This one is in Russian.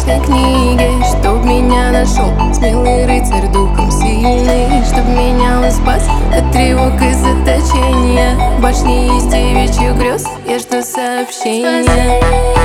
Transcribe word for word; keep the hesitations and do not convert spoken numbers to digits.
сказочной книге, чтоб меня нашел смелый рыцарь, духом сильный, чтоб меня он спас от тревог и заточения. В башне из девичьих грез я жду сообщения.